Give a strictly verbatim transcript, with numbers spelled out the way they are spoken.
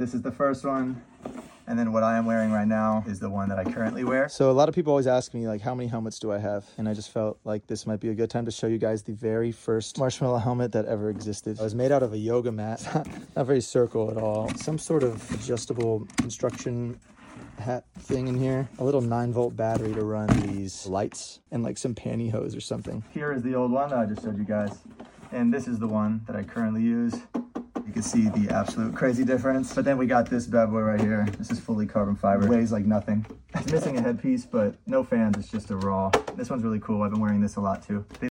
This is the first one. And then what I am wearing right now is the one that I currently wear. So a lot of people always ask me, like, how many helmets do I have? And I just felt like this might be a good time to show you guys the very first Marshmallow helmet that ever existed. It was made out of a yoga mat, not very circle at all. Some sort of adjustable construction hat thing in here. A little nine volt battery to run these lights and like some pantyhose or something. Here is the old one that I just showed you guys. And this is the one that I currently use. You can see the absolute crazy difference. But then we got this bad boy right here. This is fully carbon fiber. It weighs like nothing. It's missing a headpiece, but no fans. It's just a raw. This one's really cool. I've been wearing this a lot too.